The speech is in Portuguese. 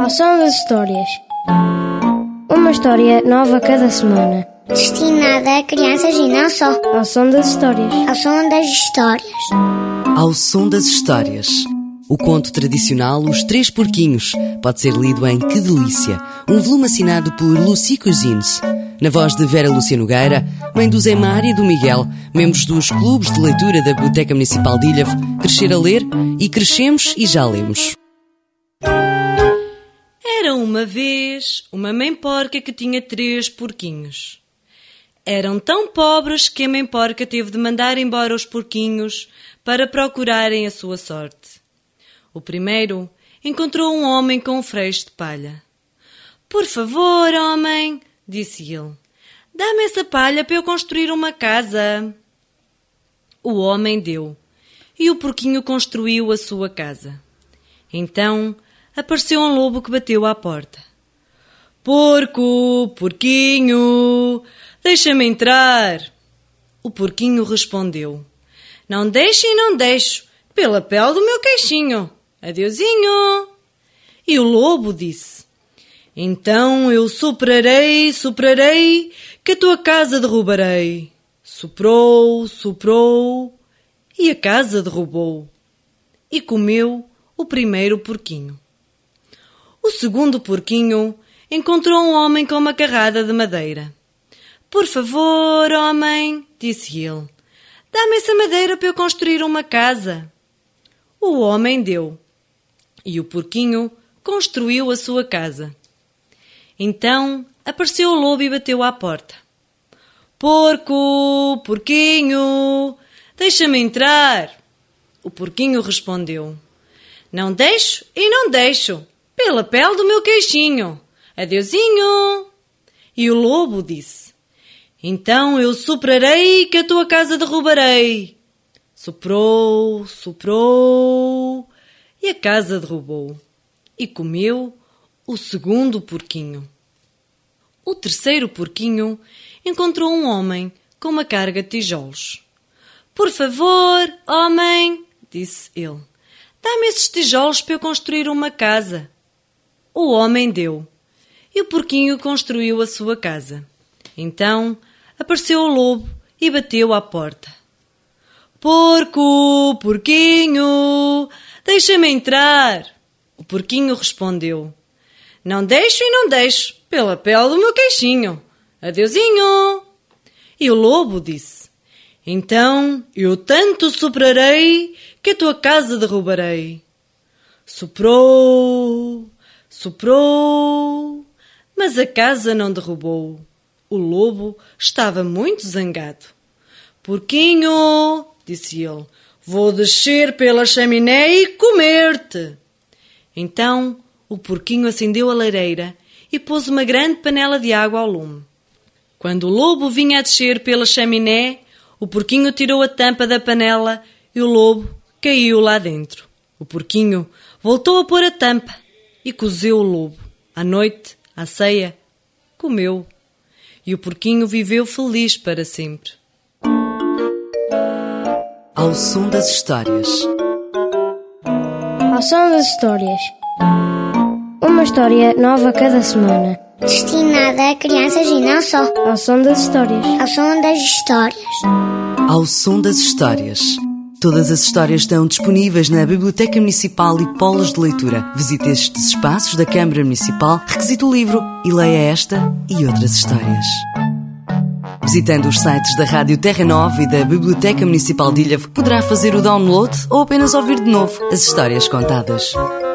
Ao som das histórias. Uma história nova cada semana. Destinada a crianças e não só. Ao som das histórias. Ao som das histórias. Ao som das histórias. O conto tradicional Os Três Porquinhos pode ser lido em Que Delícia, um volume assinado por Lucy Cousins, na voz de Vera Lúcia Nogueira, mãe do Zé Mário e do Miguel, membros dos clubes de leitura da Biblioteca Municipal de Ilhavo. Crescer a ler e crescemos e já lemos. Era uma vez uma mãe porca que tinha 3 porquinhos. Eram tão pobres que a mãe porca teve de mandar embora os porquinhos para procurarem a sua sorte. O primeiro encontrou um homem com um freixo de palha. "Por favor, homem", disse ele, "dá-me essa palha para eu construir uma casa." O homem deu, e o porquinho construiu a sua casa. Então apareceu um lobo que bateu à porta. "Porco, porquinho, deixa-me entrar." O porquinho respondeu: "Não deixo e não deixo, pela pele do meu queixinho. Adeusinho." E o lobo disse: "Então eu soprarei, soprarei, que a tua casa derrubarei." Soprou, soprou, e a casa derrubou. E comeu o primeiro porquinho. O segundo porquinho encontrou um homem com uma carrada de madeira. "Por favor, homem", disse ele, "dá-me essa madeira para eu construir uma casa." O homem deu, e o porquinho construiu a sua casa. Então apareceu o lobo e bateu à porta. "Porco, porquinho, deixa-me entrar." O porquinho respondeu: "Não deixo e não deixo, pela pele do meu queixinho. Adeusinho." E o lobo disse: "Então eu soprarei, que a tua casa derrubarei." Soprou, soprou, e a casa derrubou. E comeu o segundo porquinho. O terceiro porquinho encontrou um homem com uma carga de tijolos. "Por favor, homem", disse ele, "dá-me esses tijolos para eu construir uma casa." O homem deu, e o porquinho construiu a sua casa. Então apareceu o lobo e bateu à porta. "Porco, porquinho, deixa-me entrar." O porquinho respondeu: "Não deixo e não deixo, pela pele do meu queixinho. Adeusinho." E o lobo disse: "Então eu tanto soprarei, que a tua casa derrubarei." Soprou, soprou, mas a casa não derrubou. O lobo estava muito zangado. "Porquinho", disse ele, "vou descer pela chaminé e comer-te." Então o porquinho acendeu a lareira e pôs uma grande panela de água ao lume. Quando o lobo vinha a descer pela chaminé, o porquinho tirou a tampa da panela e o lobo caiu lá dentro. O porquinho voltou a pôr a tampa e cozeu o lobo. À noite, à ceia, comeu. E o porquinho viveu feliz para sempre. Ao som das histórias. Ao som das histórias. Uma história nova cada semana. Destinada a crianças e não só. Ao som das histórias. Ao som das histórias. Ao som das histórias. Todas as histórias estão disponíveis na Biblioteca Municipal e Polos de Leitura. Visite estes espaços da Câmara Municipal, requisite o livro e leia esta e outras histórias. Visitando os sites da Rádio Terra Nova e da Biblioteca Municipal de Ilhavo, poderá fazer o download ou apenas ouvir de novo as histórias contadas.